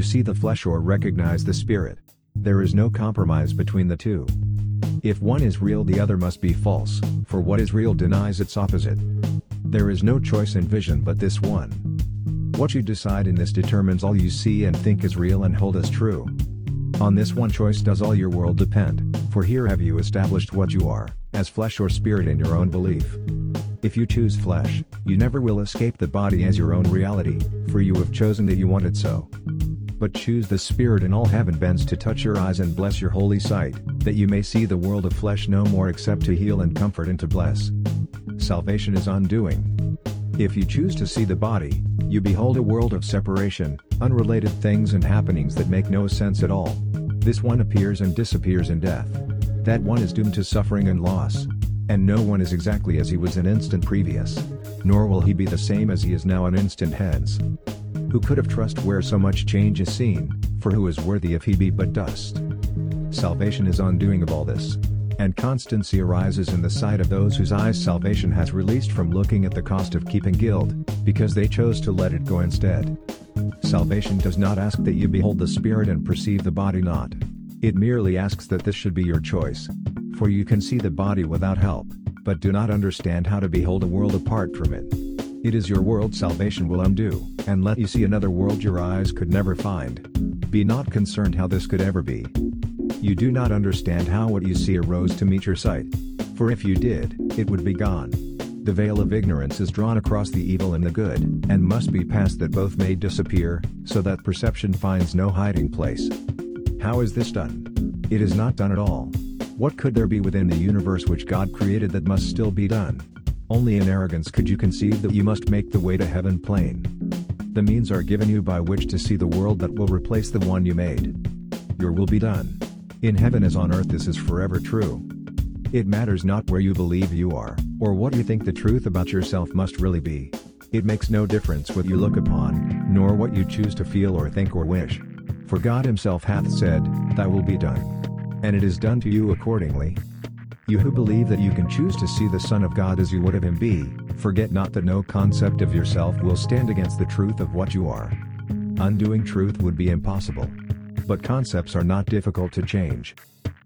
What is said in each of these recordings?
see the flesh or recognize the spirit. There is no compromise between the two. If one is real, the other must be false, for what is real denies its opposite. There is no choice in vision but this one. What you decide in this determines all you see and think is real and hold as true. On this one choice does all your world depend, for here have you established what you are, as flesh or spirit in your own belief. If you choose flesh, you never will escape the body as your own reality, for you have chosen that you want it so. But choose the spirit and all heaven bends to touch your eyes and bless your holy sight, that you may see the world of flesh no more except to heal and comfort and to bless. Salvation is undoing. If you choose to see the body, you behold a world of separation, unrelated things and happenings that make no sense at all. This one appears and disappears in death. That one is doomed to suffering and loss. And no one is exactly as he was an instant previous. Nor will he be the same as he is now an instant hence. Who could have trust where so much change is seen, for who is worthy if he be but dust? Salvation is undoing of all this. And constancy arises in the sight of those whose eyes salvation has released from looking at the cost of keeping guilt, because they chose to let it go instead. Salvation does not ask that you behold the spirit and perceive the body not. It merely asks that this should be your choice. For you can see the body without help, but do not understand how to behold a world apart from it. It is your world salvation will undo, and let you see another world your eyes could never find. Be not concerned how this could ever be. You do not understand how what you see arose to meet your sight. For if you did, it would be gone. The veil of ignorance is drawn across the evil and the good, and must be passed that both may disappear, so that perception finds no hiding place. How is this done? It is not done at all. What could there be within the universe which God created that must still be done? Only in arrogance could you conceive that you must make the way to heaven plain. The means are given you by which to see the world that will replace the one you made. Your will be done. In heaven as on earth, this is forever true. It matters not where you believe you are, or what you think the truth about yourself must really be. It makes no difference what you look upon, nor what you choose to feel or think or wish. For God himself hath said, "Thy will be done." And it is done to you accordingly. You who believe that you can choose to see the Son of God as you would have him be, forget not that no concept of yourself will stand against the truth of what you are. Undoing truth would be impossible. But concepts are not difficult to change.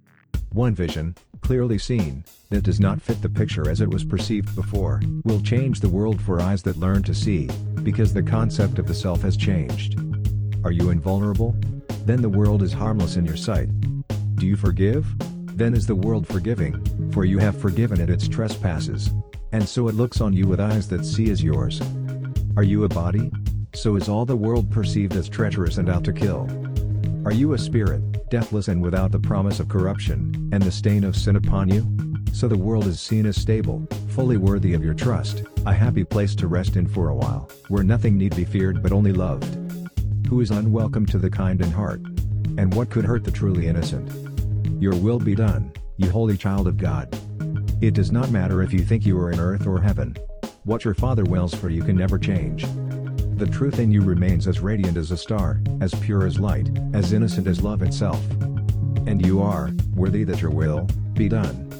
One vision, clearly seen, that does not fit the picture as it was perceived before, will change the world for eyes that learn to see, because the concept of the self has changed. Are you invulnerable? Then the world is harmless in your sight. Do you forgive? Then is the world forgiving, for you have forgiven it its trespasses. And so it looks on you with eyes that see as yours. Are you a body? So is all the world perceived as treacherous and out to kill. Are you a spirit, deathless and without the promise of corruption, and the stain of sin upon you? So the world is seen as stable, fully worthy of your trust, a happy place to rest in for a while, where nothing need be feared but only loved. Who is unwelcome to the kind in heart? And what could hurt the truly innocent? Your will be done, you holy child of God. It does not matter if you think you are in earth or heaven. What your Father wills for you can never change. The truth in you remains as radiant as a star, as pure as light, as innocent as love itself. And you are worthy that your will be done.